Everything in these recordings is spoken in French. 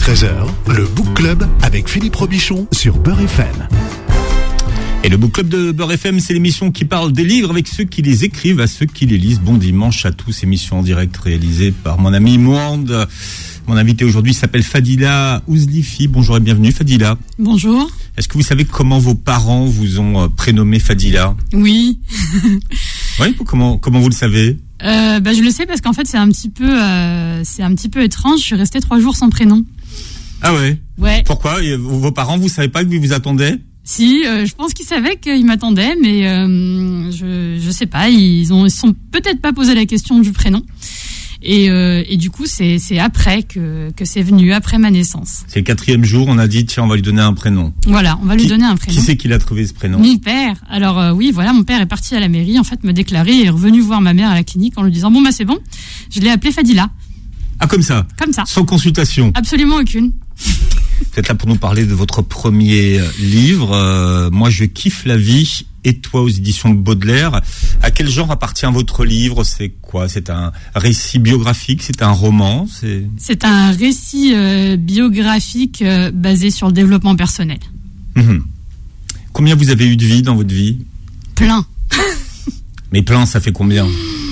13h, le Book Club avec Philippe Robichon sur Beurre FM. Et le Book Club de Beurre FM, c'est l'émission qui parle des livres avec ceux qui les écrivent à ceux qui les lisent. Bon dimanche à tous, émission en direct réalisée par mon ami Mouande. Mon invité aujourd'hui s'appelle Fadila Ouzlifi. Bonjour et bienvenue Fadila. Bonjour. Est-ce que vous savez comment vos parents vous ont prénommé Fadila ? Oui. Oui, comment vous le savez ? Je le sais parce qu'en fait c'est un petit peu étrange. Je suis restée 3 jours sans prénom. Ah ouais. Ouais. Pourquoi ? Vos parents, vous savez pas que vous attendaient ? Si, je pense qu'ils savaient qu'ils m'attendaient, mais je sais pas. Ils sont peut-être pas posé la question du prénom. Et du coup, c'est après que c'est venu, après ma naissance. C'est le 4e jour, on a dit, tiens, on va lui donner un prénom. Voilà, on va lui donner un prénom. Qui c'est qui l'a trouvé ce prénom ? Mon père. Alors oui, voilà, mon père est parti à la mairie, en fait, me déclarer et est revenu voir ma mère à la clinique en lui disant, bon, c'est bon, je l'ai appelée Fadila. Ah, comme ça ? Comme ça. Sans consultation ? Absolument aucune. Vous êtes là pour nous parler de votre premier livre, Moi je kiffe la vie et toi, aux éditions Baudelaire. À quel genre appartient votre livre ? C'est quoi ? C'est un récit biographique ? C'est un roman ? C'est un récit biographique basé sur le développement personnel. Mmh. Combien vous avez eu de vie dans votre vie ? Plein. Mais plein, ça fait combien ?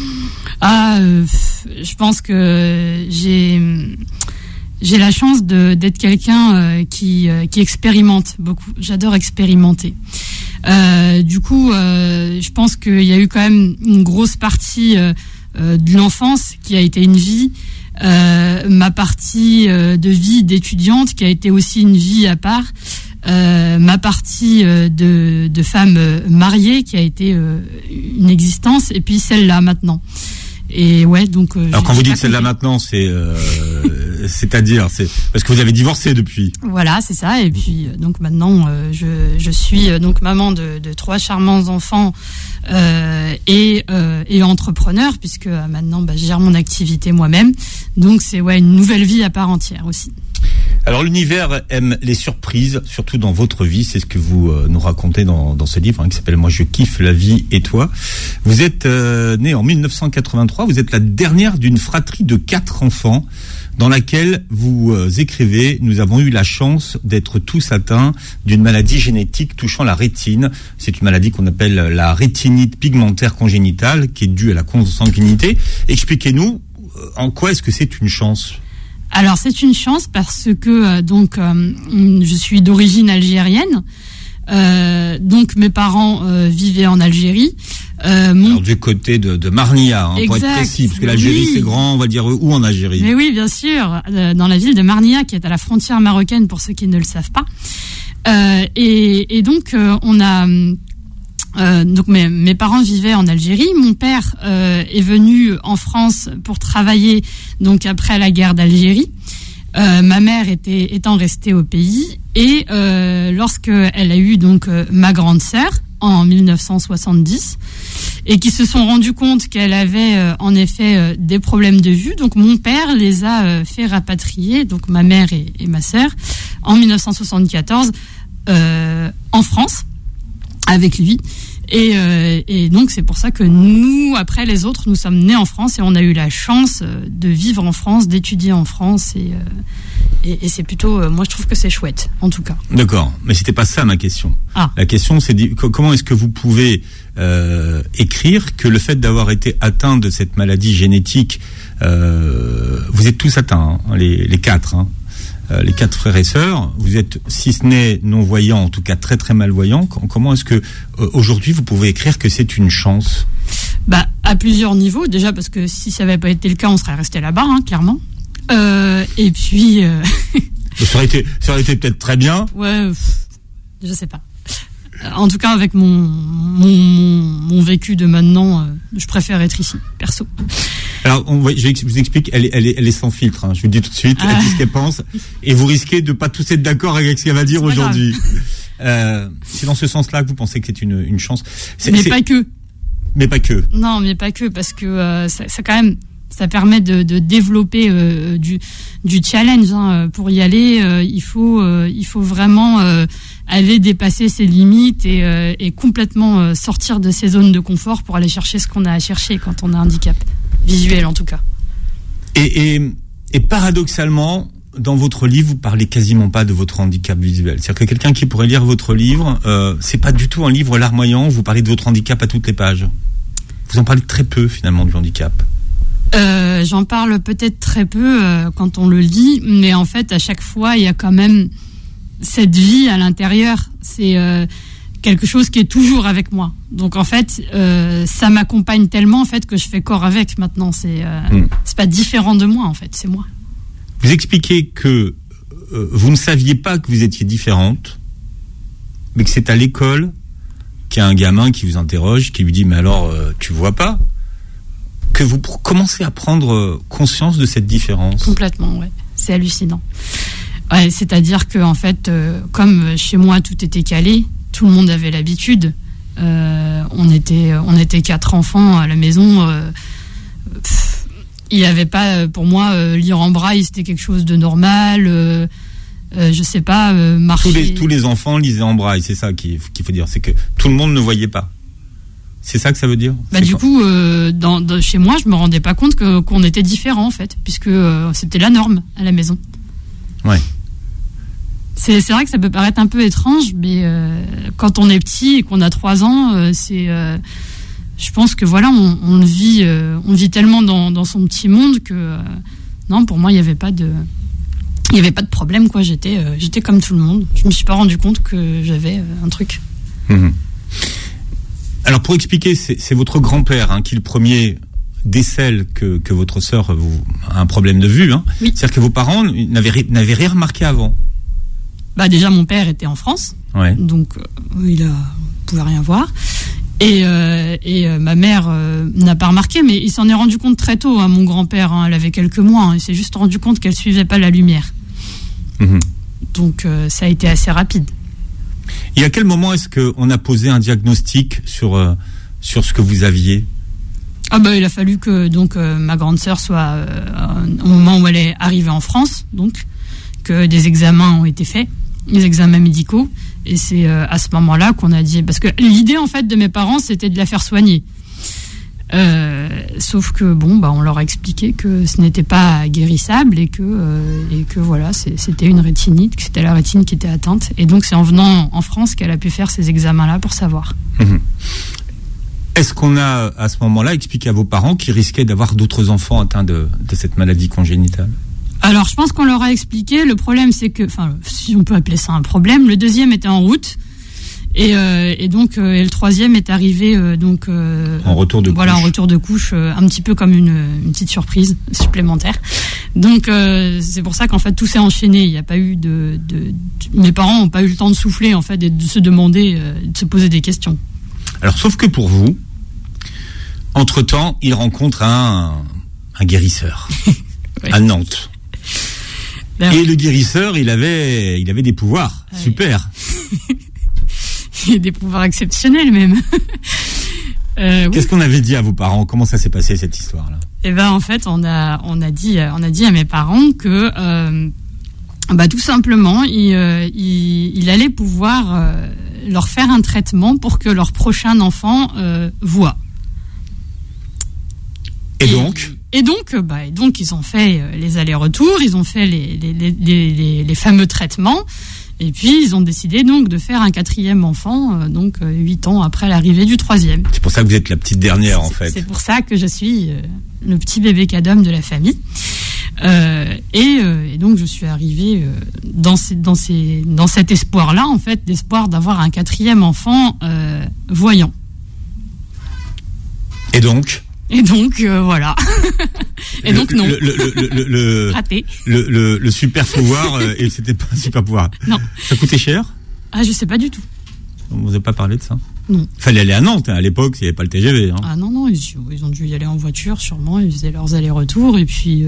Je pense que j'ai la chance d'être quelqu'un qui expérimente beaucoup. J'adore expérimenter. Du coup, je pense qu'il y a eu quand même une grosse partie de l'enfance qui a été une vie. Ma partie de vie d'étudiante qui a été aussi une vie à part. Ma partie de femme mariée qui a été une existence. Et puis celle-là maintenant. Et ouais, donc. Alors quand vous dites celle-là maintenant, c'est-à-dire, c'est parce que vous avez divorcé depuis. Voilà, c'est ça. Et puis donc maintenant, je suis donc maman de 3 charmants enfants et entrepreneur puisque maintenant je gère mon activité moi-même. Donc c'est une nouvelle vie à part entière aussi. Alors l'univers aime les surprises, surtout dans votre vie, c'est ce que vous nous racontez dans ce livre qui s'appelle « Moi je kiffe la vie et toi ». Vous êtes née en 1983, vous êtes la dernière d'une fratrie de 4 enfants dans laquelle vous écrivez « Nous avons eu la chance d'être tous atteints d'une maladie génétique touchant la rétine ». C'est une maladie qu'on appelle la rétinite pigmentaire congénitale qui est due à la consanguinité. Expliquez-nous, en quoi est-ce que c'est une chance ? Alors c'est une chance parce que je suis d'origine algérienne. Donc mes parents vivaient en Algérie. Alors du côté de Marnia, pour être précis, parce que l'Algérie c'est grand, on va dire où en Algérie ? Mais oui, bien sûr, dans la ville de Marnia, qui est à la frontière marocaine pour ceux qui ne le savent pas. Et donc on a donc mes parents vivaient en Algérie. Mon père est venu en France pour travailler donc après la guerre d'Algérie. Ma mère étant restée au pays et lorsqu'elle a eu donc ma grande sœur en 1970 et qui se sont rendus compte qu'elle avait en effet des problèmes de vue, donc mon père les a fait rapatrier, donc ma mère et ma sœur, en 1974 en France avec lui. Et donc c'est pour ça que nous, après les autres, nous sommes nés en France et on a eu la chance de vivre en France, d'étudier en France et c'est plutôt, moi je trouve que c'est chouette, en tout cas. D'accord, mais c'était pas ça ma question. La question c'est comment est-ce que vous pouvez écrire que le fait d'avoir été atteint de cette maladie génétique, vous êtes tous atteints, les 4. Les 4 frères et sœurs, vous êtes, si ce n'est non-voyants, en tout cas très très malvoyants. Comment est-ce que aujourd'hui vous pouvez écrire que c'est une chance ? À plusieurs niveaux. Déjà parce que si ça n'avait pas été le cas, on serait resté là-bas, clairement. Et puis... Ça aurait été peut-être très bien. Ouais, je sais pas. En tout cas, avec mon vécu de maintenant, je préfère être ici, perso. Alors, je vous explique, elle est sans filtre. Je vous le dis tout de suite, elle dit ce qu'elle pense, et vous risquez de pas tous être d'accord avec ce qu'elle va dire aujourd'hui. C'est dans ce sens-là que vous pensez que c'est une chance. Pas que. Mais pas que. Non, mais pas que, parce que ça quand même. Ça permet de développer du challenge. Pour y aller, il faut vraiment aller dépasser ses limites et complètement sortir de ses zones de confort pour aller chercher ce qu'on a à chercher quand on a un handicap visuel, en tout cas. Et paradoxalement, dans votre livre, vous parlez quasiment pas de votre handicap visuel. C'est-à-dire que quelqu'un qui pourrait lire votre livre, c'est pas du tout un livre larmoyant. Vous parlez de votre handicap à toutes les pages. Vous en parlez très peu finalement du handicap. J'en parle peut-être très peu quand on le lit, mais en fait à chaque fois il y a quand même cette vie à l'intérieur. C'est quelque chose qui est toujours avec moi. Donc en fait ça m'accompagne tellement en fait que je fais corps avec maintenant. C'est pas différent de moi en fait, c'est moi. Vous expliquez que vous ne saviez pas que vous étiez différente, mais que c'est à l'école qu'il y a un gamin qui vous interroge, qui lui dit mais alors tu vois pas, que vous commencez à prendre conscience de cette différence. Complètement, ouais. C'est hallucinant. Ouais, c'est-à-dire que en fait, comme chez moi tout était calé, tout le monde avait l'habitude. On était 4 enfants à la maison. Il n'y avait pas, pour moi, lire en braille, c'était quelque chose de normal. Je sais pas, marcher. Tous les enfants lisaient en braille, c'est ça qu'il faut dire. C'est que tout le monde ne voyait pas. C'est ça que ça veut dire ? Du coup, chez moi, je me rendais pas compte qu'on était différents en fait, puisque c'était la norme à la maison. Ouais. C'est vrai que ça peut paraître un peu étrange, mais quand on est petit et qu'on a 3 ans, je pense que voilà, on vit tellement dans son petit monde que non, pour moi, il y avait pas de problème quoi. J'étais comme tout le monde. Je me suis pas rendu compte que j'avais un truc. Mmh. Alors pour expliquer, c'est votre grand-père qui le premier décèle que votre sœur a un problème de vue. Oui. C'est-à-dire que vos parents n'avaient rien remarqué avant. Déjà mon père était en France, ouais. Donc il pouvait rien voir. Et ma mère n'a pas remarqué, mais il s'en est rendu compte très tôt. Mon grand-père, elle avait quelques mois, il s'est juste rendu compte qu'elle suivait pas la lumière. Mmh. Donc ça a été assez rapide. Et à quel moment est-ce qu'on a posé un diagnostic sur ce que vous aviez ? Il a fallu que ma grande sœur soit au moment où elle est arrivée en France, donc que des examens ont été faits, des examens médicaux, et c'est à ce moment-là qu'on a dit, parce que l'idée en fait de mes parents c'était de la faire soigner. Sauf que on leur a expliqué que ce n'était pas guérissable et que voilà, c'était une rétinite, que c'était la rétine qui était atteinte, et donc c'est en venant en France qu'elle a pu faire ces examens-là pour savoir. Mmh. Est-ce qu'on a à ce moment-là expliqué à vos parents qu'ils risquaient d'avoir d'autres enfants atteints de cette maladie congénitale ? Alors je pense qu'on leur a expliqué. Le problème c'est que, si on peut appeler ça un problème, le 2e était en route. Et donc le 3e est arrivé en retour de couche. Voilà, en retour de couche, un petit peu comme une petite surprise supplémentaire. Donc c'est pour ça qu'en fait tout s'est enchaîné. Il n'y a pas eu mes parents n'ont pas eu le temps de souffler en fait et de se demander, de se poser des questions. Alors sauf que pour vous, entre-temps, il rencontre un guérisseur ouais. À Nantes. Et le guérisseur, il avait des pouvoirs, ouais. Super. Et des pouvoirs exceptionnels même. Qu'est-ce qu'on avait dit à vos parents ? Comment ça s'est passé cette histoire-là ? En fait, on a dit à mes parents que tout simplement, il allait pouvoir leur faire un traitement pour que leur prochain enfant voie. Et donc ils ont fait les allers-retours, ils ont fait les fameux traitements. Et puis, ils ont décidé donc de faire un 4e enfant, 8 ans après l'arrivée du 3e. C'est pour ça que vous êtes la petite dernière, en fait. C'est pour ça que je suis le petit bébé cadom de la famille. Et donc, je suis arrivée dans cet espoir-là, en fait, d'espoir d'avoir un 4e enfant voyant. Et donc voilà. Et donc non. Raté. Le super pouvoir et c'était pas un super pouvoir. Non. Ça coûtait cher ? Je sais pas du tout. On vous a pas parlé de ça ? Non. Fallait aller à Nantes à l'époque, il n'y avait pas le TGV. Ah non, ils ont dû y aller en voiture sûrement, ils faisaient leurs allers-retours et puis.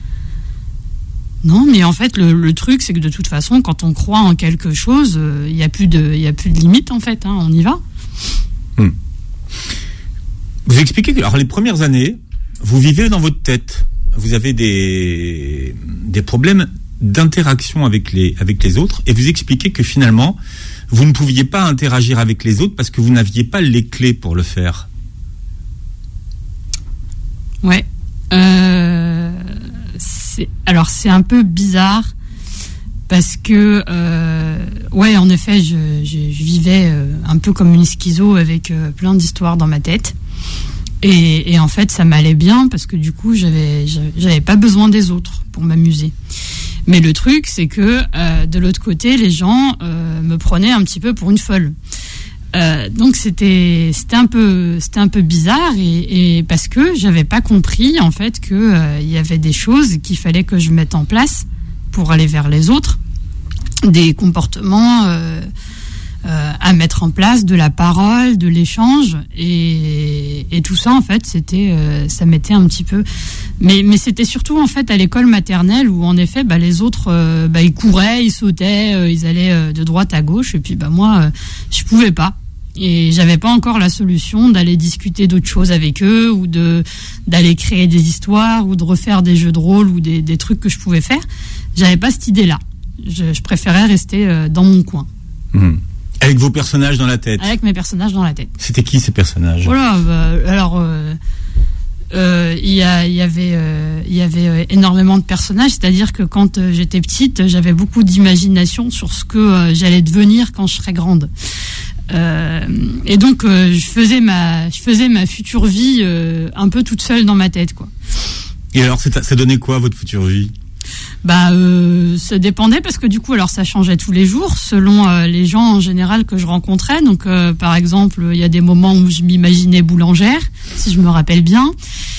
Non, mais en fait le truc c'est que de toute façon quand on croit en quelque chose, il y a plus de limite en fait, on y va. Vous expliquez que alors les premières années, vous vivez dans votre tête. Vous avez des problèmes d'interaction avec les autres et vous expliquez que finalement, vous ne pouviez pas interagir avec les autres parce que vous n'aviez pas les clés pour le faire. Ouais. C'est un peu bizarre parce que en effet je vivais un peu comme une schizo avec plein d'histoires dans ma tête et en fait ça m'allait bien parce que du coup j'avais pas besoin des autres pour m'amuser. Mais le truc c'est que de l'autre côté les gens me prenaient un petit peu pour une folle. Donc c'était un peu bizarre et parce que j'avais pas compris en fait que il y avait des choses qu'il fallait que je mette en place pour aller vers les autres, des comportements à mettre en place, de la parole, de l'échange et tout ça en fait ça m'était un petit peu mais c'était surtout en fait à l'école maternelle où en effet les autres ils couraient, ils sautaient, ils allaient de droite à gauche et puis moi je pouvais pas. Et j'avais pas encore la solution d'aller discuter d'autres choses avec eux ou d'aller créer des histoires ou de refaire des jeux de rôle ou des trucs que je pouvais faire. J'avais pas cette idée-là. Je préférais rester dans mon coin. Avec vos personnages dans la tête. Avec mes personnages dans la tête. C'était qui ces personnages ? Voilà, alors il y avait énormément de personnages, c'est-à-dire que quand j'étais petite, j'avais beaucoup d'imagination sur ce que j'allais devenir quand je serais grande. Et donc je faisais ma future vie un peu toute seule dans ma tête, quoi. Et alors ça donnait quoi votre future vie ? Ça dépendait parce que du coup alors ça changeait tous les jours selon les gens en général que je rencontrais. Donc par exemple il y a des moments où je m'imaginais boulangère, si je me rappelle bien.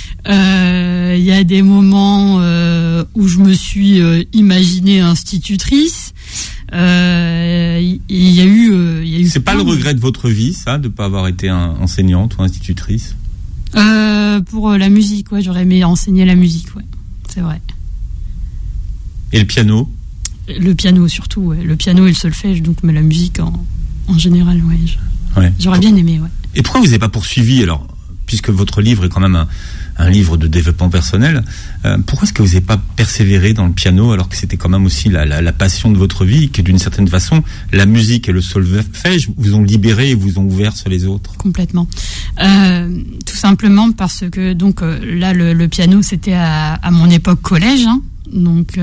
Il y a des moments où je me suis imaginée institutrice. Il y a eu. C'est pas le regret de votre vie, ça, de pas avoir été enseignante ou institutrice ? Pour la musique, ouais, j'aurais aimé enseigner la musique, ouais, c'est vrai. Et le piano ? Le piano surtout, ouais. Le piano et le solfège, donc, mais la musique en général, ouais. J'aurais bien aimé, ouais. Et pourquoi vous n'avez pas poursuivi, alors, puisque votre livre est quand même un livre de développement personnel, pourquoi est-ce que vous n'avez pas persévéré dans le piano alors que c'était quand même aussi la passion de votre vie, que d'une certaine façon, la musique et le solfège vous ont libéré et vous ont ouvert sur les autres ? Complètement. Tout simplement parce que, donc, là, le piano, c'était à mon époque collège, hein. Donc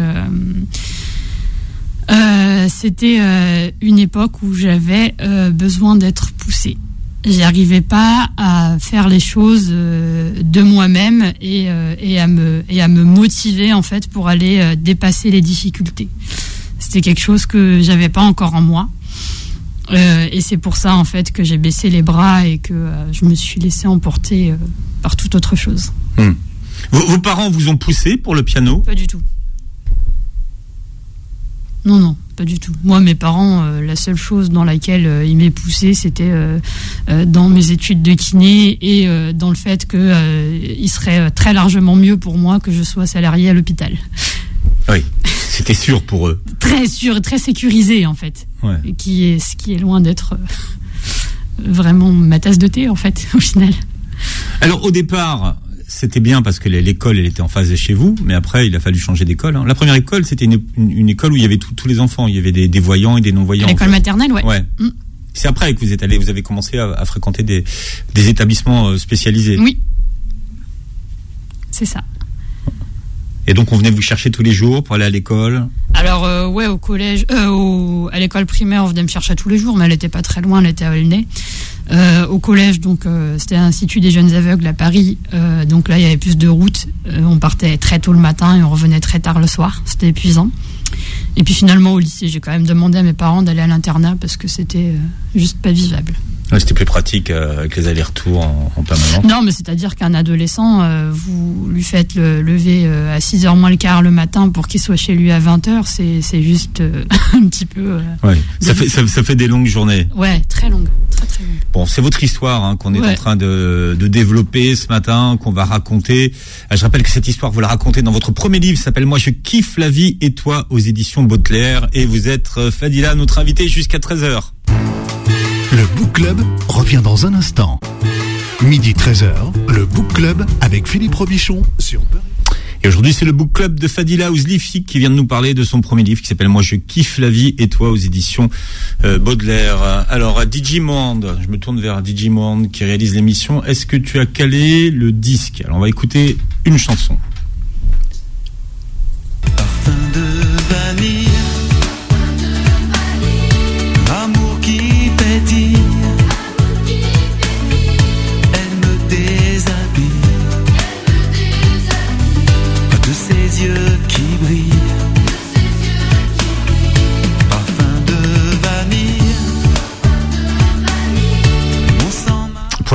c'était une époque où j'avais besoin d'être poussée. J'arrivais pas à faire les choses de moi-même et à me motiver en fait pour aller dépasser les difficultés. C'était quelque chose que j'avais pas encore en moi. Et c'est pour ça en fait que j'ai baissé les bras et que je me suis laissée emporter par toute autre chose. Vos parents vous ont poussé pour le piano ? Pas du tout. Non, pas du tout. Moi, mes parents, la seule chose dans laquelle ils m'aient poussé, c'était dans mes études de kiné et dans le fait qu'il serait très largement mieux pour moi que je sois salariée à l'hôpital. Oui, c'était sûr pour eux. Très sûr, très sécurisé en fait. Ouais. Ce qui est loin d'être vraiment ma tasse de thé en fait, au final. Alors au départ, c'était bien parce que l'école elle était en face de chez vous, mais après il a fallu changer d'école. La première école, c'était une école où il y avait tous les enfants, il y avait des voyants et des non-voyants. L'école maternelle, ouais. C'est après que vous avez commencé à fréquenter des établissements spécialisés. Oui, c'est ça. Et donc on venait vous chercher tous les jours pour aller à l'école ? Alors au collège, à l'école primaire, on venait me chercher tous les jours, mais elle était pas très loin, elle était à Aulnay. Au collège, donc c'était l'Institut des jeunes aveugles à Paris. Donc là, il y avait plus de routes. On partait très tôt le matin et on revenait très tard le soir. C'était épuisant. Et puis finalement, au lycée, j'ai quand même demandé à mes parents d'aller à l'internat parce que c'était juste pas vivable. Ouais, c'était plus pratique avec les allers-retours en permanence. Non, mais c'est-à-dire qu'un adolescent, vous lui faites le lever à 6h moins le quart le matin pour qu'il soit chez lui à 20h, c'est juste un petit peu... Ouais, ça fait des longues journées. Ouais, très longues. Très longues. Bon, c'est votre histoire qu'on est en train de développer ce matin, qu'on va raconter. Je rappelle que cette histoire, vous la racontez dans votre premier livre, s'appelle « Moi, je kiffe la vie et toi » aux éditions Baudelaire. Et vous êtes Fadila, notre invitée, jusqu'à 13h. Le Book Club revient dans un instant. Midi 13h, le Book Club avec Philippe Robichon sur Paris. Et aujourd'hui, c'est le Book Club de Fadila Ouzlifi qui vient de nous parler de son premier livre qui s'appelle « Moi, je kiffe la vie et toi » aux éditions Baudelaire. Alors, Digimond, je me tourne vers Digimond qui réalise l'émission. Est-ce que tu as calé le disque ? Alors, on va écouter une chanson. Parfum de vanille,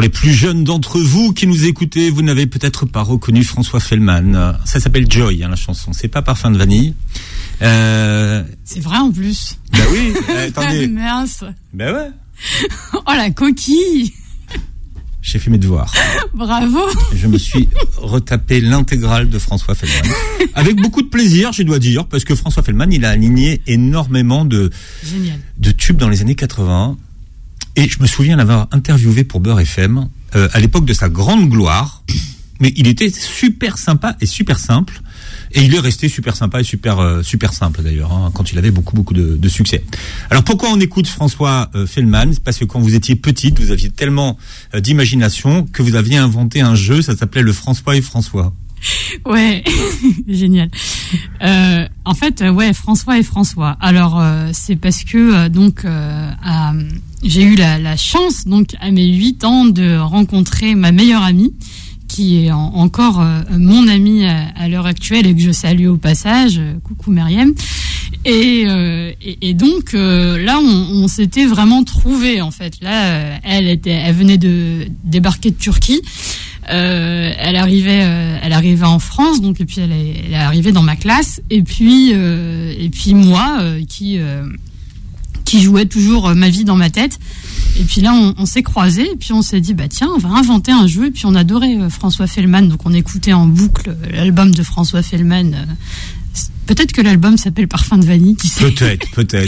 Pour les plus jeunes d'entre vous qui nous écoutez, vous n'avez peut-être pas reconnu François Fellman. Ça s'appelle Joy, la chanson. C'est pas Parfum de vanille. C'est vrai en plus. Bah oui, attendez. Mince. Bah ouais. Oh la coquille. J'ai fait mes devoirs. Bravo. Je me suis retapé l'intégrale de François Fellman. Avec beaucoup de plaisir, je dois dire, parce que François Fellman, il a aligné énormément de tubes dans les années 80. Et je me souviens l'avoir interviewé pour Beurre FM, à l'époque de sa grande gloire. Mais il était super sympa et super simple. Et il est resté super sympa et super simple d'ailleurs, hein, quand il avait beaucoup de succès. Alors pourquoi on écoute François Fellman ? C'est parce que quand vous étiez petite, vous aviez tellement d'imagination que vous aviez inventé un jeu, ça s'appelait le François et François. Ouais, génial. En fait, ouais, François et François. Alors c'est parce que j'ai eu la chance donc à mes 8 ans de rencontrer ma meilleure amie, qui est encore mon amie à l'heure actuelle et que je salue au passage. Coucou Myriam. Et donc là, on s'était vraiment trouvés en fait. Là, elle venait de débarquer de Turquie. Elle arrivait en France, donc et puis elle est arrivée dans ma classe. Et puis moi qui jouais toujours ma vie dans ma tête. Et puis là, on s'est croisés, et puis on s'est dit, bah tiens, on va inventer un jeu. Et puis on adorait François Fellman, donc on écoutait en boucle l'album de François Fellman. Peut-être que l'album s'appelle Parfum de vanille, qui sait. Peut-être.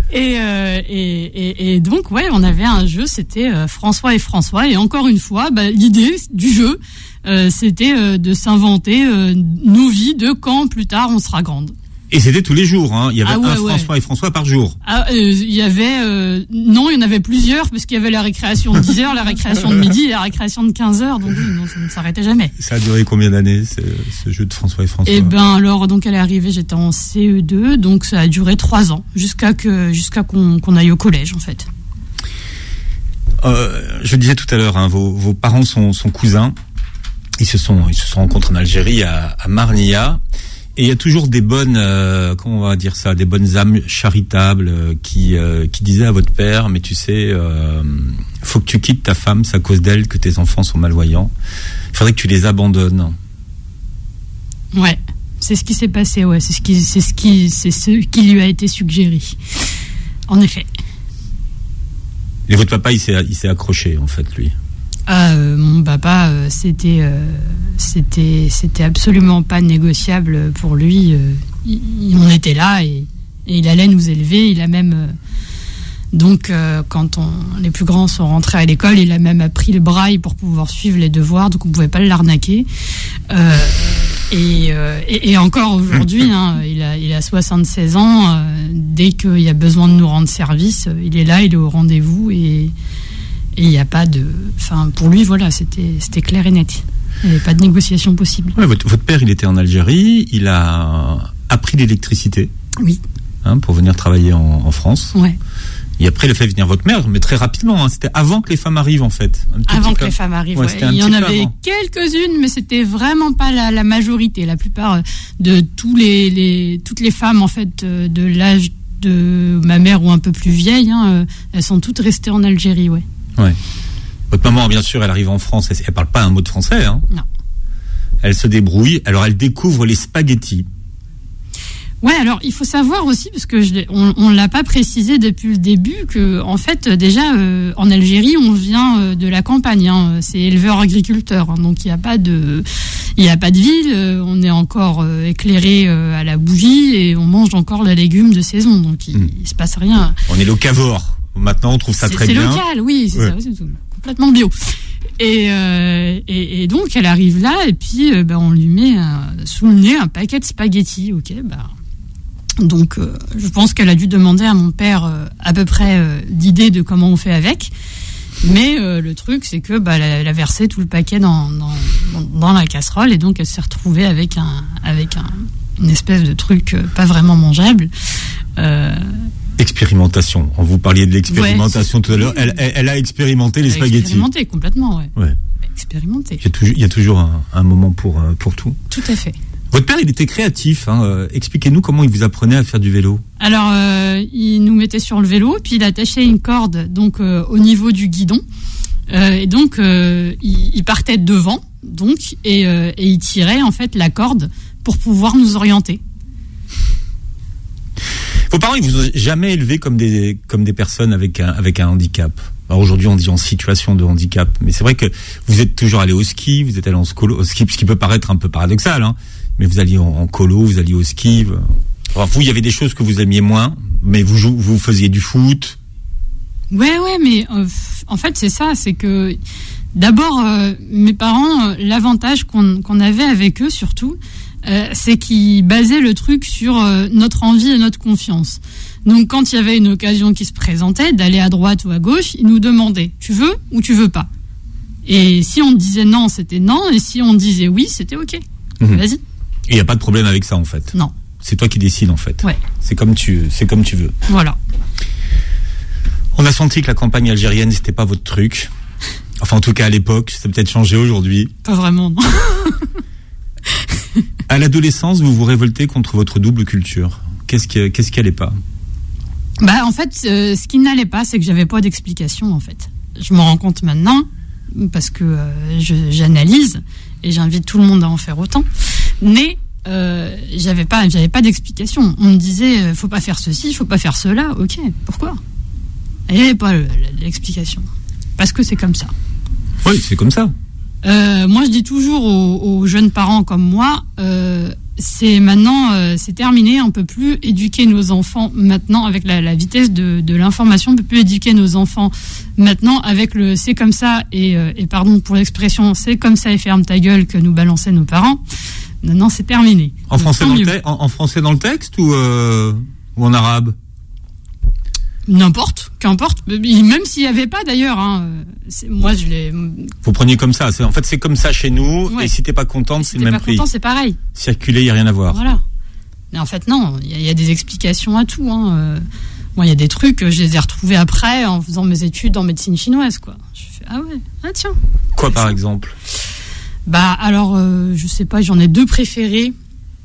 Et donc, ouais, on avait un jeu, c'était François et François. Et encore une fois, bah, l'idée du jeu, c'était de s'inventer nos vies de quand plus tard on sera grande. Et c'était tous les jours, hein. Il y avait François et François par jour. Il y avait non, il y en avait plusieurs, parce qu'il y avait la récréation de 10h, la récréation de midi et la récréation de 15h, donc non, ça ne s'arrêtait jamais. Ça a duré combien d'années, ce jeu de François et François ? Eh ben alors, donc elle est arrivée, j'étais en CE2, donc ça a duré 3 ans, jusqu'à qu'on aille au collège en fait. Je disais tout à l'heure, hein, vos parents sont cousins. Ils se sont rencontrés en Algérie à Marnia. Et il y a toujours des bonnes, comment on va dire ça, des bonnes âmes charitables qui disaient à votre père, mais tu sais, faut que tu quittes ta femme, c'est à cause d'elle que tes enfants sont malvoyants. Il faudrait que tu les abandonnes. Ouais, c'est ce qui s'est passé, ouais, c'est ce qui lui a été suggéré. En effet. Et votre papa, il s'est accroché en fait, lui. Mon papa, c'était absolument pas négociable pour lui. On était là et il allait nous élever. Il a même quand les plus grands sont rentrés à l'école, il a même appris le braille pour pouvoir suivre les devoirs, donc on pouvait pas l'arnaquer. Et encore aujourd'hui, hein, il a 76 ans. Dès qu'il y a besoin de nous rendre service, il est là, il est au rendez-vous et il n'y a pas de... Enfin, pour lui, voilà, c'était clair et net. Il n'y avait pas de négociation possible. Ouais, votre père, il était en Algérie. Il a appris l'électricité. Oui. Hein, pour venir travailler en France. Ouais. Et après, il a fait venir votre mère, mais très rapidement. Hein, c'était avant que les femmes arrivent, en fait. Avant que les femmes arrivent, ouais. Il y en avait quelques-unes, mais c'était vraiment pas la majorité. La plupart de toutes les femmes, en fait, de l'âge de ma mère ou un peu plus vieilles, hein, elles sont toutes restées en Algérie, ouais. Ouais. Votre maman, bien sûr, elle arrive en France, elle parle pas un mot de français, hein. Non. Elle se débrouille, alors elle découvre les spaghettis. Ouais, alors il faut savoir aussi, parce que on l'a pas précisé depuis le début, que en fait déjà en Algérie on vient de la campagne, hein, c'est éleveur-agriculteur, hein, donc il y a pas de ville, on est encore éclairé à la bougie et on mange encore les légumes de saison, donc il se passe rien. On est locavore. Maintenant, on trouve ça très bien. C'est local, oui, c'est ça, c'est complètement bio. Et donc, elle arrive là, et puis on lui met sous le nez un paquet de spaghettis, ok, donc, je pense qu'elle a dû demander à mon père à peu près d'idées de comment on fait avec. Mais le truc, c'est que elle a versé tout le paquet dans la casserole, et donc elle s'est retrouvée avec une espèce de truc pas vraiment mangeable. Expérimentation. Vous parliez de l'expérimentation tout à l'heure. Elle a expérimenté les spaghettis. Expérimenté complètement, ouais. Expérimenté. Il y a toujours un moment pour tout. Tout à fait. Votre père, il était créatif. Hein. Expliquez-nous comment il vous apprenait à faire du vélo. Alors, il nous mettait sur le vélo, puis il attachait une corde donc au niveau du guidon. Et donc, il partait devant, donc, et il tirait en fait la corde pour pouvoir nous orienter. Vos parents, ils vous ont jamais élevé comme des personnes avec un handicap. Alors aujourd'hui, on dit en situation de handicap, mais c'est vrai que vous êtes toujours allé au ski, vous êtes allé au ski, ce qui peut paraître un peu paradoxal, hein. Mais vous alliez en colo, vous alliez au ski. Alors vous, il y avait des choses que vous aimiez moins, mais vous faisiez du foot. Ouais, mais en fait, c'est ça, c'est que d'abord, mes parents, l'avantage qu'on avait avec eux surtout, c'est qu'ils basaient le truc sur notre envie et notre confiance. Donc quand il y avait une occasion qui se présentait, d'aller à droite ou à gauche, ils nous demandaient, tu veux ou tu veux pas? Et si on disait non, c'était non, et si on disait oui, c'était ok. Vas-y. Et il n'y a pas de problème avec ça en fait? Non. C'est toi qui décides en fait. Ouais. C'est comme tu veux. Voilà. On a senti que la campagne algérienne, c'était pas votre truc. Enfin, en tout cas, à l'époque, ça a peut-être changé aujourd'hui. Pas vraiment, non. À l'adolescence, vous vous révoltez contre votre double culture. Qu'est-ce qui allait pas? En fait, ce qui n'allait pas, c'est que j'avais pas d'explication, en fait. Je me rends compte maintenant, parce que j'analyse, et j'invite tout le monde à en faire autant. Mais, j'avais pas d'explication. On me disait, faut pas faire ceci, faut pas faire cela. Ok, pourquoi? Il n'y avait pas l'explication. Parce que c'est comme ça. Oui, c'est comme ça. Moi, je dis toujours aux jeunes parents comme moi, c'est terminé. On peut plus éduquer nos enfants maintenant avec la vitesse de l'information. On peut plus éduquer nos enfants maintenant avec le c'est comme ça et pardon pour l'expression, c'est comme ça et ferme ta gueule que nous balançaient nos parents. Non, c'est terminé. En français en français dans le texte ou en arabe? Qu'importe. Même s'il n'y avait pas d'ailleurs. Hein, moi, je l'ai. Vous preniez comme ça. En fait, c'est comme ça chez nous. Ouais. Et si t'es pas contente, c'est le même prix. Si t'es pas content, c'est pareil. Circuler, il n'y a rien à voir. Voilà. Mais en fait, non. Il y a des explications à tout. Hein. Moi, il y a des trucs, je les ai retrouvés après en faisant mes études en médecine chinoise, quoi. Je fais ah ouais. Ah tiens. Quoi par exemple? Alors, je sais pas. J'en ai deux préférés.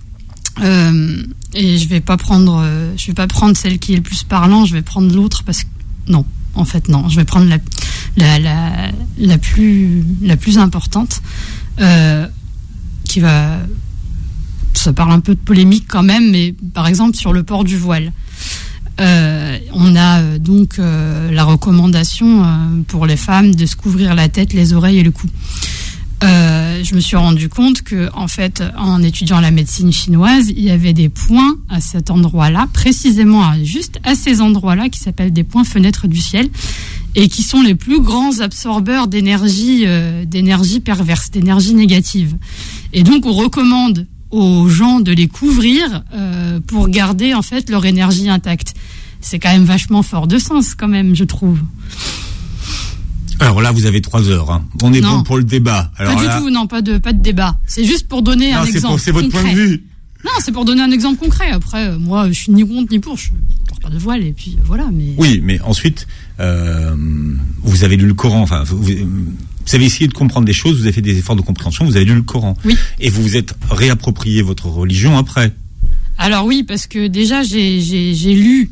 Et je vais pas prendre celle qui est le plus parlant, je vais prendre l'autre parce que non, en fait non, je vais prendre la plus importante qui va, ça parle un peu de polémique quand même, mais par exemple sur le port du voile. On a donc la recommandation pour les femmes de se couvrir la tête, les oreilles et le cou. Je me suis rendu compte que, en fait, en étudiant la médecine chinoise, il y avait des points à cet endroit-là, précisément juste à ces endroits-là, qui s'appellent des points fenêtres du ciel, et qui sont les plus grands absorbeurs d'énergie perverse, d'énergie négative. Et donc, on recommande aux gens de les couvrir pour garder, en fait, leur énergie intacte. C'est quand même vachement fort de sens, quand même, je trouve. Alors là, vous avez 3 heures. Hein. On est bon pour le débat. Alors pas du tout, non, pas de débat. C'est juste pour donner un exemple. C'est votre concret. Point de vue. Non, c'est pour donner un exemple concret. Après, moi, je suis ni contre ni pour. Je porte pas de voile et puis voilà. Mais oui, mais ensuite, vous avez lu le Coran. Enfin, vous avez essayé de comprendre des choses. Vous avez fait des efforts de compréhension. Vous avez lu le Coran. Oui. Et vous vous êtes réapproprié votre religion après. Alors oui, parce que déjà j'ai lu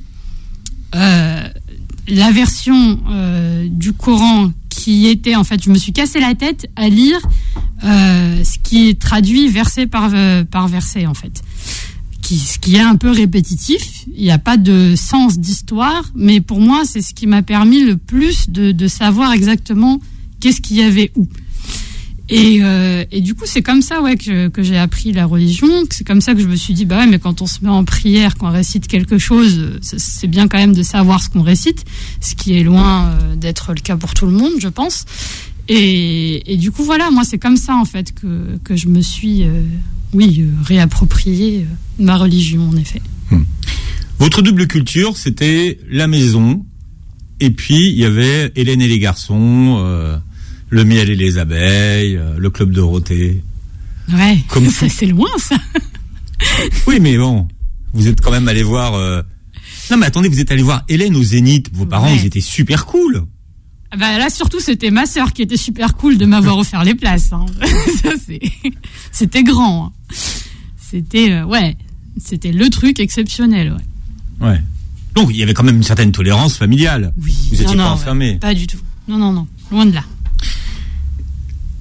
la version du Coran qui était, en fait, je me suis cassé la tête à lire ce qui est traduit verset par verset, en fait. Ce qui est un peu répétitif. Il n'y a pas de sens d'histoire, mais pour moi, c'est ce qui m'a permis le plus de savoir exactement qu'est-ce qu'il y avait où. Et du coup, c'est comme ça, ouais, que j'ai appris la religion. C'est comme ça que je me suis dit, bah ouais, mais quand on se met en prière, quand on récite quelque chose, c'est bien quand même de savoir ce qu'on récite, ce qui est loin d'être le cas pour tout le monde, je pense. Et du coup, voilà, moi, c'est comme ça, en fait, que je me suis, réapproprié ma religion, en effet. Votre double culture, c'était la maison, et puis il y avait Hélène et les garçons, le miel et les abeilles, le club Dorothée. Ouais, ça c'est loin, ça. Oui, mais bon, vous êtes quand même allé voir... Non, mais attendez, vous êtes allé voir Hélène au Zénith. Vos parents, ils étaient super cool. Bah là, surtout, c'était ma sœur qui était super cool de m'avoir offert les places. Hein. Ça, c'était grand. Hein. C'était, c'était le truc exceptionnel. Ouais. Donc, il y avait quand même une certaine tolérance familiale. Oui. Vous n'étiez pas enfermés. Pas du tout. Non. Loin de là.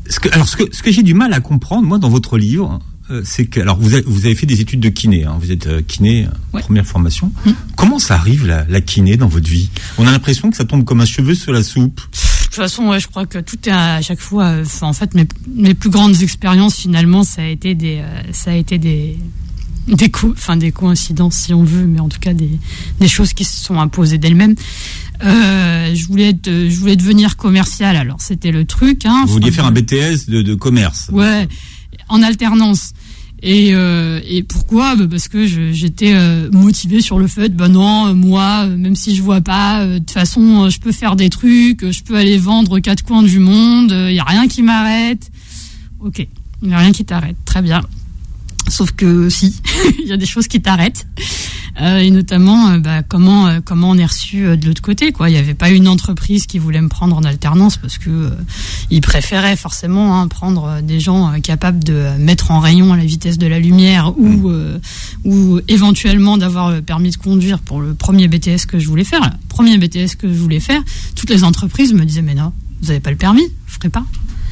Ce que j'ai du mal à comprendre, moi, dans votre livre, c'est que, alors, vous avez fait des études de kiné, hein, vous êtes kiné, première formation. Comment ça arrive, la kiné, dans votre vie? On a l'impression que ça tombe comme un cheveu sur la soupe. De toute façon, je crois que tout est à chaque fois. En fait, mes plus grandes expériences, finalement, ça a été des coïncidences, si on veut, mais en tout cas des choses qui se sont imposées d'elles-mêmes. Je voulais devenir commercial, alors c'était le truc. Hein, vous vouliez faire un BTS de commerce. Ouais, en alternance. Et pourquoi ? Parce que j'étais motivée sur le fait, non, moi, même si je vois pas, de toute façon, je peux faire des trucs, je peux aller vendre aux 4 coins du monde, il y a rien qui m'arrête. Ok, il y a rien qui t'arrête, très bien. Sauf que si, il y a des choses qui t'arrêtent. Et notamment, comment on est reçu de l'autre côté, quoi. Il n'y avait pas une entreprise qui voulait me prendre en alternance parce que ils préféraient forcément prendre des gens capables de mettre en rayon à la vitesse de la lumière ou éventuellement d'avoir le permis de conduire pour le premier BTS que je voulais faire. Le premier BTS que je voulais faire, toutes les entreprises me disaient mais non, vous n'avez pas le permis, je ferai pas.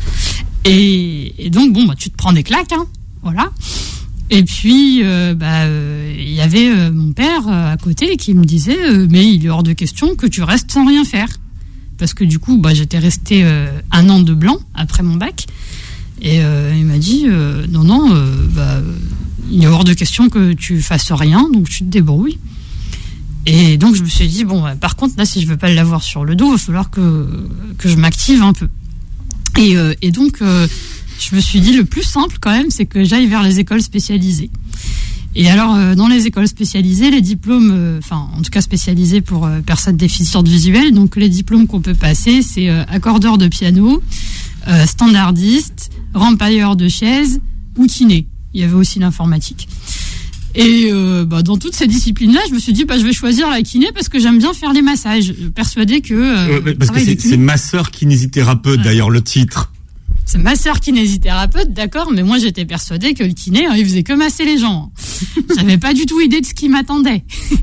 Et donc tu te prends des claques, hein, voilà. Et puis, il y avait mon père à côté qui me disait mais il est hors de question que tu restes sans rien faire. Parce que du coup, j'étais restée 1 an de blanc après mon bac. Et il m'a dit non, il est hors de question que tu fasses rien, donc tu te débrouilles. Et donc, je me suis dit, par contre, là, si je veux pas l'avoir sur le dos, il va falloir que je m'active un peu. Et donc... je me suis dit, le plus simple quand même, c'est que j'aille vers les écoles spécialisées. Et alors, dans les écoles spécialisées, les diplômes, en tout cas spécialisés pour personnes déficientes visuelles, donc les diplômes qu'on peut passer, c'est accordeur de piano, standardiste, rempailleur de chaises ou kiné. Il y avait aussi l'informatique. Et dans toutes ces disciplines-là, je me suis dit, je vais choisir la kiné parce que j'aime bien faire les massages. Persuadée que... parce que c'est masseur kinésithérapeute, d'ailleurs, le titre. C'est masseur kinésithérapeute, d'accord, mais moi j'étais persuadée que le kiné, il faisait que masser les gens. J'avais pas du tout idée de ce qui m'attendait.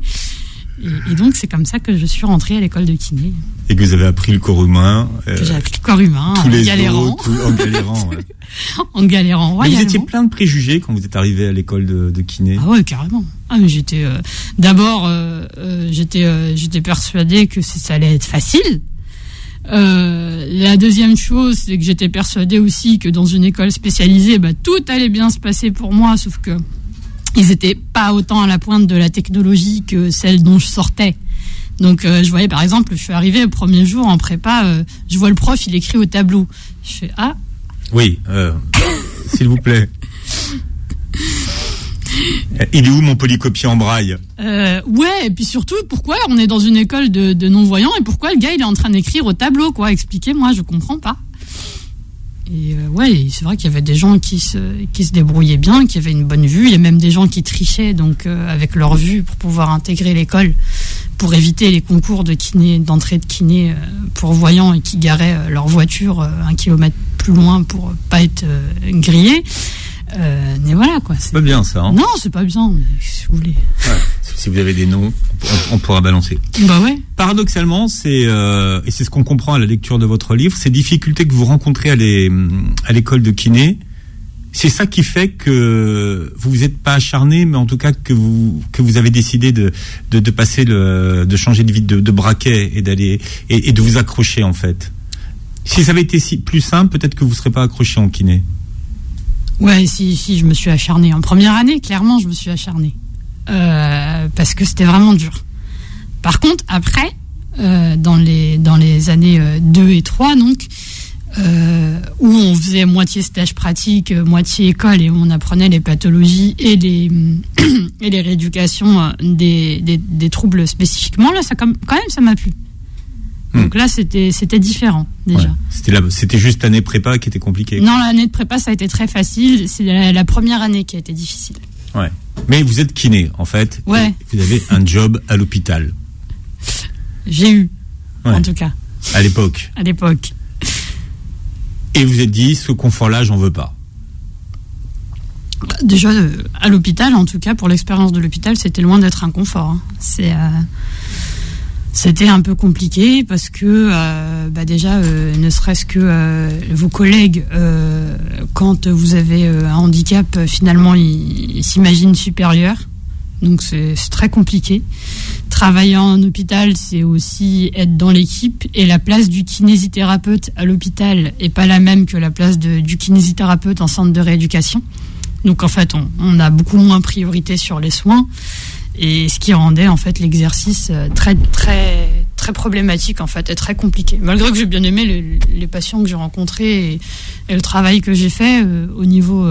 Et donc c'est comme ça que je suis rentrée à l'école de kiné. Et que vous avez appris le corps humain. Que j'ai appris le corps humain, en galérant. En galérant, ouais. En galérant, mais vous étiez plein de préjugés quand vous êtes arrivé à l'école de kiné. Ah ouais, carrément. Ah, mais j'étais d'abord j'étais persuadée que ça allait être facile. La deuxième chose, c'est que j'étais persuadée aussi que dans une école spécialisée, tout allait bien se passer pour moi, sauf que ils étaient pas autant à la pointe de la technologie que celle dont je sortais. Donc je voyais par exemple, je suis arrivée le premier jour en prépa, je vois le prof, il écrit au tableau. Je fais oui, s'il vous plaît. Il est où mon polycopier en braille ? Ouais, et puis surtout, pourquoi on est dans une école de non-voyants et pourquoi le gars il est en train d'écrire au tableau, quoi ? Expliquez-moi, je comprends pas. Et c'est vrai qu'il y avait des gens qui se débrouillaient bien, qui avaient une bonne vue. Il y a même des gens qui trichaient donc avec leur vue pour pouvoir intégrer l'école, pour éviter les concours d'entrée de kiné pour voyants et qui garaient leur voiture 1 kilomètre plus loin pour pas être grillés. Mais voilà quoi. C'est pas bien ça. Hein. Non, c'est pas bien. Mais si vous voulez. Ouais, si vous avez des noms, on pourra balancer. Ouais. Paradoxalement, et c'est ce qu'on comprend à la lecture de votre livre, ces difficultés que vous rencontrez à l'école de kiné, c'est ça qui fait que vous vous êtes pas acharné, mais en tout cas que vous avez décidé de passer de changer de vie de braquet et d'aller et de vous accrocher en fait. Si ça avait été plus simple, peut-être que vous serez pas accroché en kiné. Ouais, si, je me suis acharnée. En première année, clairement, je me suis acharnée. Parce que c'était vraiment dur. Par contre, après, dans les années 2 et 3, donc, où on faisait moitié stage pratique, moitié école, et où on apprenait les pathologies et les rééducations des troubles spécifiquement, là, quand même, ça m'a plu. Donc là, c'était différent, déjà. Ouais. C'était juste l'année prépa qui était compliquée. Non, l'année de prépa, ça a été très facile. C'est la première année qui a été difficile. Ouais. Mais vous êtes kiné, en fait. Ouais. Vous avez un job à l'hôpital. J'ai eu, en tout cas. À l'époque. Et vous êtes dit, ce confort-là, j'en veux pas. Déjà, à l'hôpital, en tout cas, pour l'expérience de l'hôpital, c'était loin d'être un confort. Hein. C'était un peu compliqué parce que déjà, ne serait-ce que vos collègues, quand vous avez un handicap, finalement, ils s'imaginent supérieurs. Donc c'est très compliqué. Travailler en hôpital, c'est aussi être dans l'équipe, et la place du kinésithérapeute à l'hôpital est pas la même que la place du kinésithérapeute en centre de rééducation. Donc en fait, on a beaucoup moins priorité sur les soins. Et ce qui rendait en fait l'exercice très très très problématique en fait, et très compliqué. Malgré que j'ai bien aimé les patients que j'ai rencontrés et le travail que j'ai fait, au niveau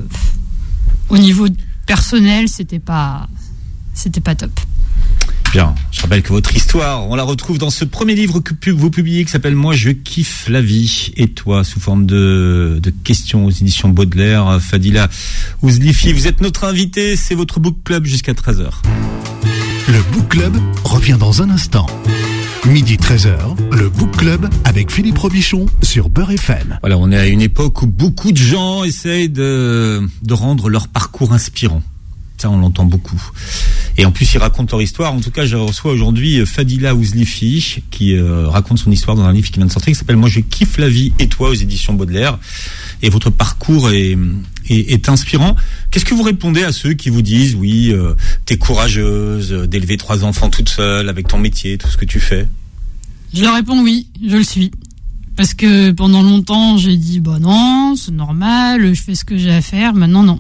personnel, c'était pas top. Bien, je rappelle que votre histoire, on la retrouve dans ce premier livre que vous publiez qui s'appelle « Moi, je kiffe la vie et toi » sous forme de questions aux éditions Baudelaire. Fadila Ouzlifi, vous êtes notre invité, c'est votre book club jusqu'à 13h. Le book club revient dans un instant. Midi 13h, le book club avec Philippe Robichon sur Beurre FM. Voilà, on est à une époque où beaucoup de gens essayent de rendre leur parcours inspirant. Ça, on l'entend beaucoup. Et en plus, ils racontent leur histoire. En tout cas, je reçois aujourd'hui Fadila Ouzlifi qui raconte son histoire dans un livre qui vient de sortir qui s'appelle « Moi, je kiffe la vie et toi » aux éditions Baudelaire. Et votre parcours est inspirant. Qu'est-ce que vous répondez à ceux qui vous disent « Oui, t'es courageuse d'élever 3 enfants toute seule avec ton métier, tout ce que tu fais ». Je leur réponds oui, je le suis. Parce que pendant longtemps, j'ai dit bah non, c'est normal, je fais ce que j'ai à faire. Maintenant, non,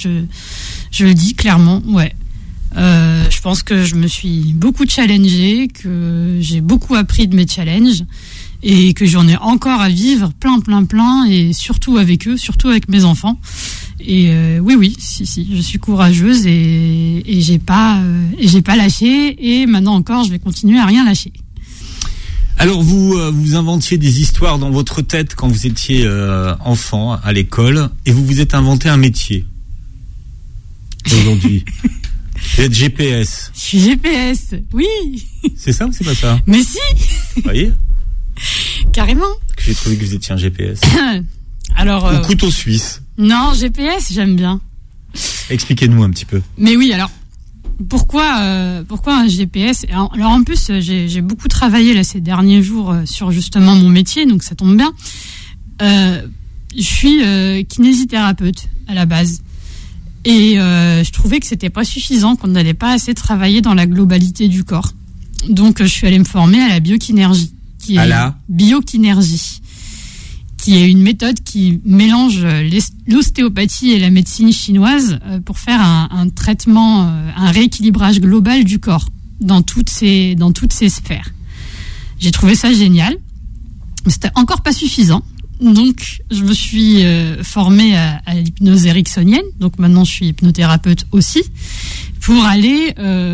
je le dis clairement, ouais. Je pense que je me suis beaucoup challengée, que j'ai beaucoup appris de mes challenges et que j'en ai encore à vivre plein, et surtout avec eux, surtout avec mes enfants. Et oui, si, je suis courageuse et j'ai pas lâché, et maintenant encore, je vais continuer à rien lâcher. Alors vous inventiez des histoires dans votre tête quand vous étiez enfant à l'école, et vous vous êtes inventé un métier aujourd'hui. Vous êtes GPS. Je suis GPS, oui. C'est ça ou c'est pas ça? Mais si. Vous voyez? Carrément. Que j'ai trouvé que vous étiez un GPS. Alors. Ou couteau suisse. Non, GPS, j'aime bien. Expliquez-nous un petit peu. Mais oui, alors. Pourquoi un GPS? Alors en plus, j'ai beaucoup travaillé là ces derniers jours sur justement mon métier, donc ça tombe bien. Je suis kinésithérapeute à la base, et je trouvais que c'était pas suffisant, qu'on n'allait pas assez travailler dans la globalité du corps. Donc je suis allée me former à la biokinergie, qui est biokinergie, qui est une méthode qui mélange l'ostéopathie et la médecine chinoise pour faire un traitement, un rééquilibrage global du corps dans toutes ces sphères. J'ai trouvé ça génial. C'était encore pas suffisant. Donc, je me suis formée à l'hypnose ericksonienne. Donc, maintenant, je suis hypnothérapeute aussi, pour aller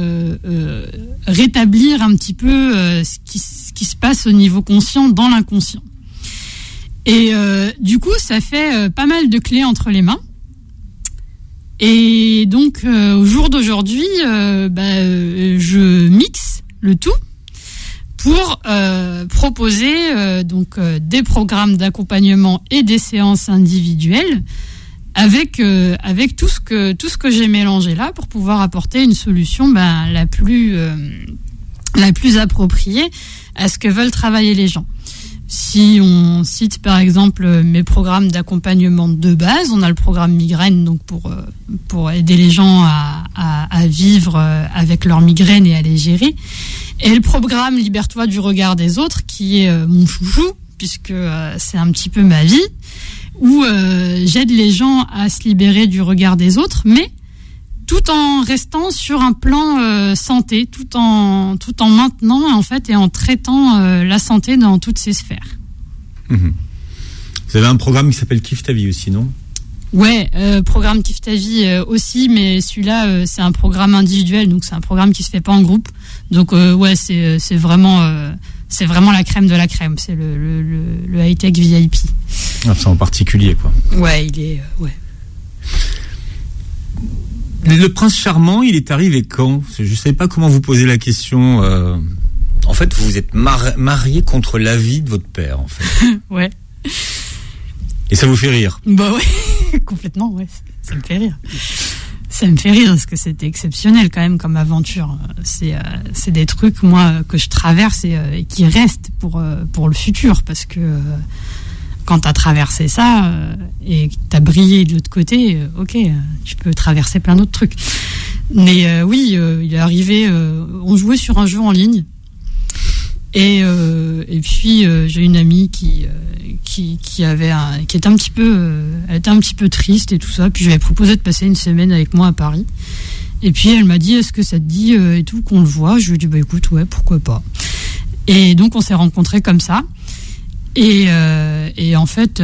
rétablir un petit peu ce qui se passe au niveau conscient dans l'inconscient. Et du coup, ça fait pas mal de clés entre les mains. Et donc, au jour d'aujourd'hui, je mixe le tout pour proposer des programmes d'accompagnement et des séances individuelles avec tout ce que j'ai mélangé là, pour pouvoir apporter une solution la plus appropriée à ce que veulent travailler les gens. Si on cite par exemple mes programmes d'accompagnement de base, on a le programme migraine, donc pour aider les gens à vivre avec leur migraine et à les gérer, et le programme Libère-toi du regard des autres, qui est mon chouchou, puisque c'est un petit peu ma vie, où j'aide les gens à se libérer du regard des autres, mais tout en restant sur un plan santé, tout en maintenant en fait et en traitant la santé dans toutes ses sphères. Mmh. Vous avez un programme qui s'appelle Kiffe ta vie aussi, non? Ouais, programme Kiffe ta vie aussi, mais celui-là c'est un programme individuel, donc c'est un programme qui se fait pas en groupe. Donc ouais, c'est vraiment la crème de la crème, c'est le high-tech VIP. Ah, c'est en particulier quoi. Ouais, il est ouais. Le prince charmant, il est arrivé quand? Je ne sais pas comment vous poser la question. En fait, vous vous êtes marié contre l'avis de votre père, en fait. Ouais. Et ça vous fait rire? Bah ouais, complètement, ouais. Ça me fait rire. Ça me fait rire parce que c'était exceptionnel quand même comme aventure. C'est des trucs moi que je traverse et qui restent pour le futur parce que quand t'as traversé ça et que t'as brillé de l'autre côté, ok, tu peux traverser plein d'autres trucs. Mais oui, il est arrivé. On jouait sur un jeu en ligne et puis j'ai une amie qui était un petit peu, elle était un petit peu triste et tout ça. Puis je lui ai proposé de passer une semaine avec moi à Paris. Et puis elle m'a dit, est-ce que ça te dit et tout qu'on le voit? Je lui ai dit, bah écoute, ouais, pourquoi pas. Et donc on s'est rencontrés comme ça. Et en fait,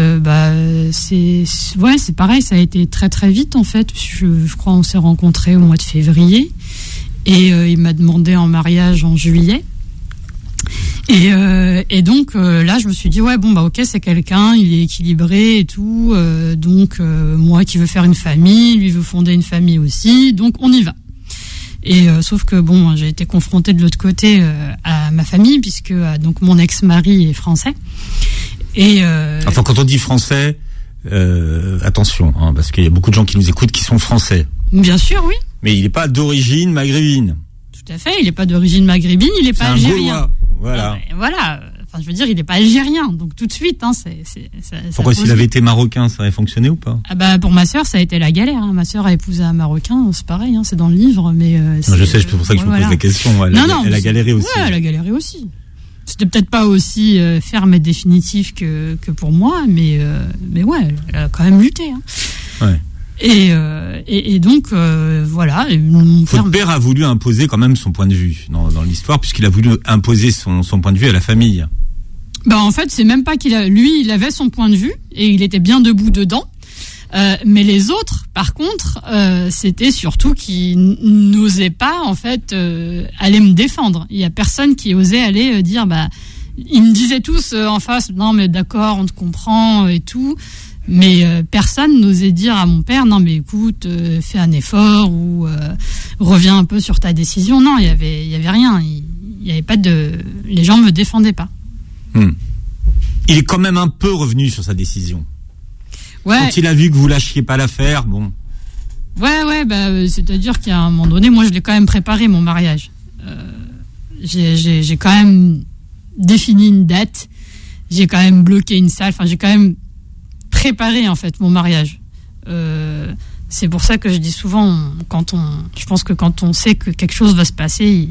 c'est pareil, ça a été très très vite en fait. Je crois on s'est rencontrés au mois de février et il m'a demandé en mariage en juillet. Et donc là, je me suis dit ouais bon bah ok, c'est quelqu'un, il est équilibré et tout. Donc moi qui veux faire une famille, lui veut fonder une famille aussi, donc on y va. Et sauf que bon, j'ai été confrontée de l'autre côté à ma famille puisque donc mon ex-mari est français. Et enfin, quand on dit français, attention, hein, parce qu'il y a beaucoup de gens qui nous écoutent qui sont français. Bien sûr, oui. Mais il n'est pas d'origine maghrébine. Tout à fait, il n'est pas d'origine maghrébine, il n'est pas algérien. Gaulois, voilà. Voilà. Enfin, je veux dire, il n'est pas algérien, donc tout de suite, hein, Pourquoi s'il avait été marocain, ça aurait fonctionné ou pas? Ah bah pour ma sœur, ça a été la galère. Hein. Ma sœur a épousé un Marocain, c'est pareil, hein, c'est dans le livre, mais. Non, je sais, c'est pour ça que je vous pose la question. Elle a galéré aussi. Ouais, elle a galéré aussi. C'était peut-être pas aussi ferme et définitif que pour moi, mais ouais, elle a quand même lutté. Hein. Ouais. Et donc voilà. Votre père a voulu imposer quand même son point de vue dans l'histoire, puisqu'il a voulu imposer son point de vue à la famille. Bah en fait, c'est même pas lui, il avait son point de vue et il était bien debout dedans. Mais les autres, par contre, c'était surtout qu'ils n'osaient pas en fait aller me défendre. Il y a personne qui osait aller dire ils me disaient tous en face non mais d'accord, on te comprend et tout. Mais personne n'osait dire à mon père non mais écoute, fais un effort ou reviens un peu sur ta décision. Non, il y avait rien. Il y avait pas les gens me défendaient pas. Il est quand même un peu revenu sur sa décision. Ouais. Quand il a vu que vous lâchiez pas l'affaire, bon. Ouais, c'est-à-dire qu'à un moment donné, moi je l'ai quand même préparé mon mariage. J'ai quand même défini une date. J'ai quand même bloqué une salle. Enfin, j'ai quand même préparer en fait mon mariage. C'est pour ça que je dis souvent, je pense que quand on sait que quelque chose va se passer,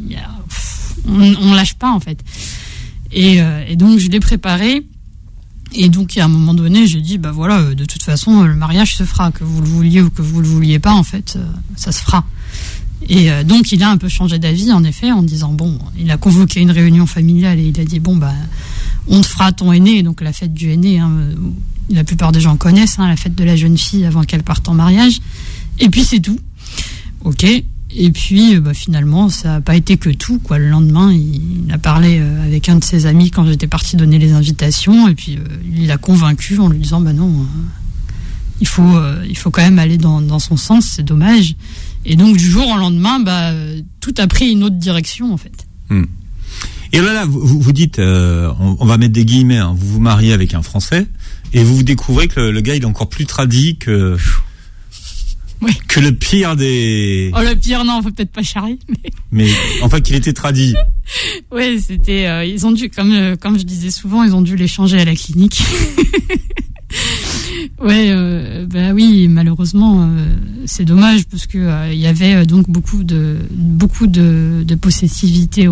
on lâche pas en fait. Et donc je l'ai préparé. Et donc à un moment donné, j'ai dit de toute façon le mariage se fera, que vous le vouliez ou que vous le vouliez pas en fait, ça se fera. Et donc il a un peu changé d'avis en effet en disant il a convoqué une réunion familiale et il a dit on te fera ton aîné, donc la fête du aîné. Hein, la plupart des gens connaissent la fête de la jeune fille avant qu'elle parte en mariage. Et puis c'est tout. Ok. Et puis finalement, ça n'a pas été que tout. Quoi. Le lendemain, il a parlé avec un de ses amis quand j'étais partie donner les invitations. Et puis il l'a convaincu en lui disant non, il faut quand même aller dans son sens. C'est dommage. Et donc du jour au lendemain, tout a pris une autre direction en fait. Et là, vous dites, on va mettre des guillemets, hein, vous vous mariez avec un Français et vous découvrez que le gars il est encore plus tradi que le pire des. Oh le pire non, faut peut-être pas charrier. Mais enfin qu'il était tradi. Ouais, c'était. Ils ont dû, comme je disais souvent, ils ont dû l'échanger à la clinique. Ouais, oui, malheureusement, c'est dommage parce que il y avait donc beaucoup de possessivité,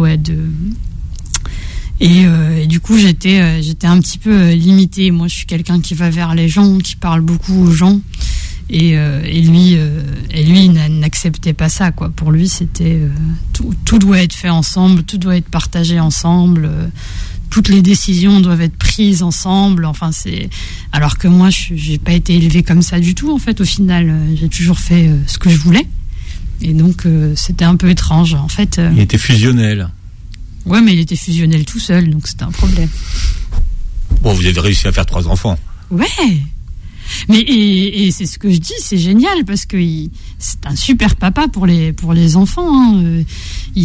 et du coup j'étais un petit peu limitée. Moi, je suis quelqu'un qui va vers les gens, qui parle beaucoup aux gens, et lui n'acceptait pas ça, quoi. Pour lui, c'était tout doit être fait ensemble, tout doit être partagé ensemble. Toutes les décisions doivent être prises ensemble. Enfin, alors que moi, j'ai pas été élevée comme ça du tout. En fait, au final, j'ai toujours fait ce que je voulais. Et donc, c'était un peu étrange. En fait, il était fusionnel. Ouais, mais il était fusionnel tout seul, donc c'était un problème. Bon, vous avez réussi à faire 3 enfants. Ouais. Mais et c'est ce que je dis, c'est génial parce que c'est un super papa pour les enfants. Hein. Il y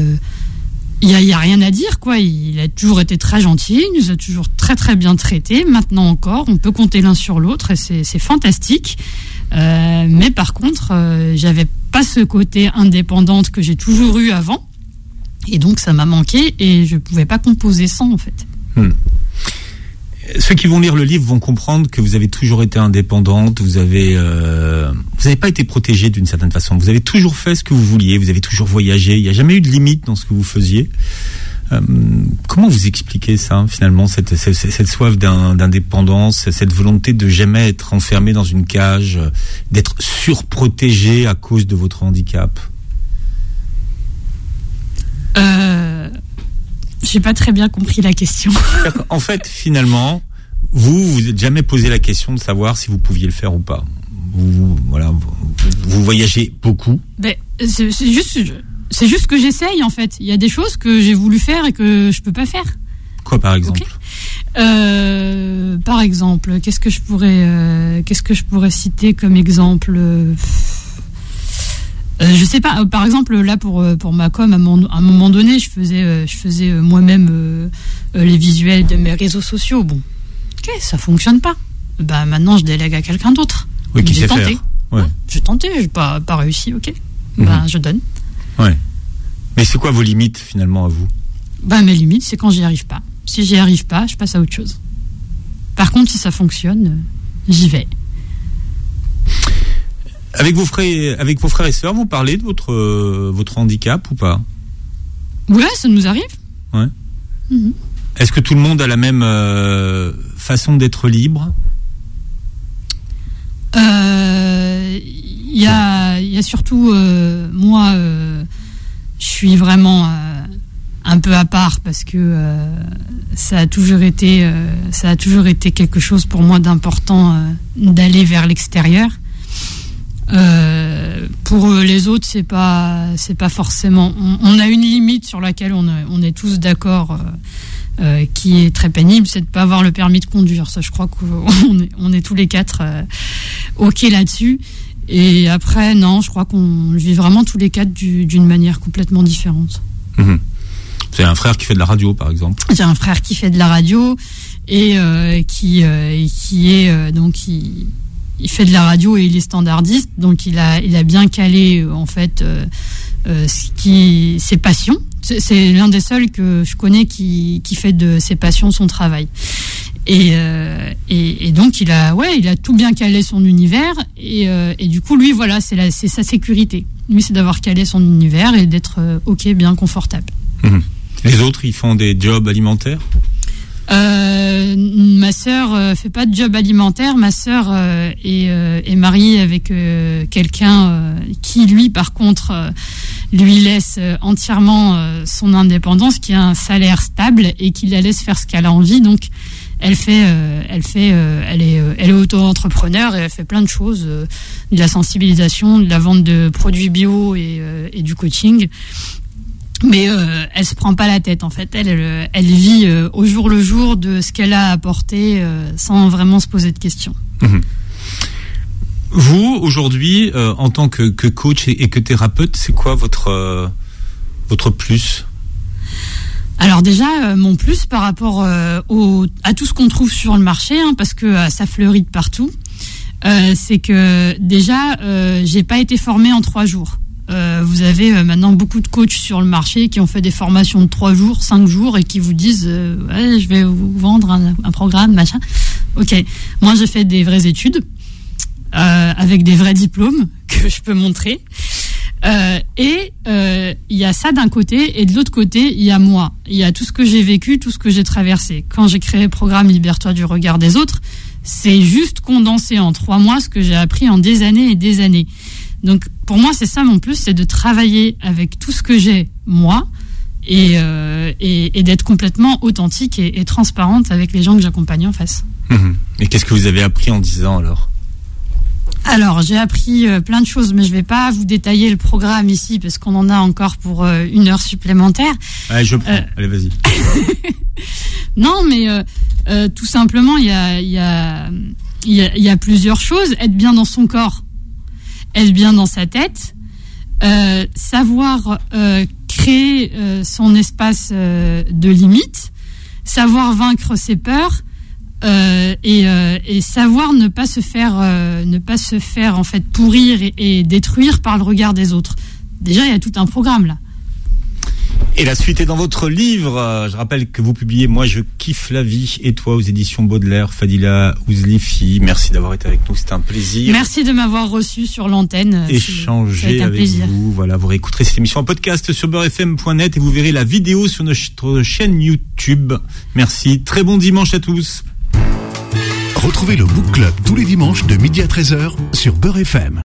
a rien à dire, quoi. Il a toujours été très gentil, il nous a toujours très très bien traités. Maintenant encore, on peut compter l'un sur l'autre et c'est fantastique. Mais par contre, j'avais pas ce côté indépendante que j'ai toujours eu avant. Et donc, ça m'a manqué et je pouvais pas composer sans, en fait. Ceux qui vont lire le livre vont comprendre que vous avez toujours été indépendante, vous avez pas été protégée d'une certaine façon. Vous avez toujours fait ce que vous vouliez, vous avez toujours voyagé. Il n'y a jamais eu de limite dans ce que vous faisiez. Comment vous expliquez ça, finalement, cette soif d'indépendance, cette volonté de jamais être enfermé dans une cage, d'être surprotégé à cause de votre handicap? J'ai pas très bien compris la question. En fait, finalement, vous n'êtes jamais posé la question de savoir si vous pouviez le faire ou pas. Vous voyagez beaucoup. C'est juste que j'essaye, en fait. Il y a des choses que j'ai voulu faire et que je peux pas faire. Quoi, par exemple? Par exemple, qu'est-ce que je pourrais citer comme exemple? Je sais pas. Par exemple, là pour ma com, à un moment donné, je faisais moi-même les visuels de mes réseaux sociaux. Bon, ok, ça fonctionne pas. Maintenant, je délègue à quelqu'un d'autre. Oui, qui sait tenté. faire. Ouais. J'ai tenté, j'ai pas réussi. Ok, je donne. Ouais. Mais c'est quoi vos limites finalement à vous? Mes limites, c'est quand j'y arrive pas. Si j'y arrive pas, je passe à autre chose. Par contre, si ça fonctionne, j'y vais. Avec vos frères et sœurs, vous parlez de votre handicap ou pas? Ouais, ça nous arrive. Ouais. Est-ce que tout le monde a la même façon d'être libre? Il y a surtout moi, je suis vraiment un peu à part parce que ça a toujours été quelque chose pour moi d'important d'aller vers l'extérieur. Pour les autres, c'est pas forcément. On a une limite sur laquelle on est tous d'accord, qui est très pénible, c'est de pas avoir le permis de conduire. Ça, je crois qu'on est tous les quatre ok là-dessus. Et après, non, je crois qu'on vit vraiment tous les quatre d'une manière complètement différente. Vous avez un frère qui fait de la radio, par exemple? J'ai un frère qui fait de la radio et qui est donc il fait de la radio et il est standardiste, donc il a bien calé en fait ses passions. C'est l'un des seuls que je connais qui fait de ses passions son travail. Et donc il a tout bien calé son univers et du coup lui voilà c'est sa sécurité. Lui c'est d'avoir calé son univers et d'être ok bien confortable. Les autres ils font des jobs alimentaires? Ma sœur fait pas de job alimentaire. Ma sœur est mariée avec quelqu'un qui lui par contre lui laisse entièrement son indépendance, qui a un salaire stable et qui la laisse faire ce qu'elle a envie. Donc elle est auto-entrepreneur et elle fait plein de choses, de la sensibilisation, de la vente de produits bio et du coaching. Mais elle se prend pas la tête en fait. Elle vit au jour le jour de ce qu'elle a apporté sans vraiment se poser de questions. Vous aujourd'hui, en tant que coach et que thérapeute, c'est quoi votre plus? Alors déjà, mon plus par rapport à tout ce qu'on trouve sur le marché, parce que ça fleurit de partout, c'est que déjà, j'ai pas été formée en 3 jours. Vous avez maintenant beaucoup de coachs sur le marché qui ont fait des formations de 3 jours, 5 jours et qui vous disent ouais, je vais vous vendre un programme, machin. Ok, moi j'ai fait des vraies études avec des vrais diplômes que je peux montrer. Et il y a ça d'un côté et de l'autre côté il y a moi. Il y a tout ce que j'ai vécu, tout ce que j'ai traversé. Quand j'ai créé le programme Libère-toi du regard des autres, c'est juste condensé en 3 mois ce que j'ai appris en des années et des années. Donc pour moi c'est ça mon plus, c'est de travailler avec tout ce que j'ai moi et d'être complètement authentique et transparente avec les gens que j'accompagne en face. Et qu'est-ce que vous avez appris en 10 ans alors ? Alors j'ai appris plein de choses, mais je vais pas vous détailler le programme ici parce qu'on en a encore pour 1 heure supplémentaire. Allez, je prends. Allez, vas-y. Non, mais tout simplement il y a plusieurs choses. Être bien dans son corps, être bien dans sa tête, savoir créer son espace de limite, savoir vaincre ses peurs, et savoir ne pas se faire en fait pourrir et détruire par le regard des autres. Déjà, il y a tout un programme là. Et la suite est dans votre livre. Je rappelle que vous publiez Moi je kiffe la vie et toi aux éditions Baudelaire. Fadila Ouzlifi, merci d'avoir été avec nous, c'était un plaisir. Merci de m'avoir reçu sur l'antenne. Échanger avec vous. Voilà, vous réécouterez cette émission en podcast sur beurrefm.net et vous verrez la vidéo sur notre chaîne YouTube. Merci, très bon dimanche à tous. Retrouvez le Book Club tous les dimanches de midi à 13h sur Beurre FM.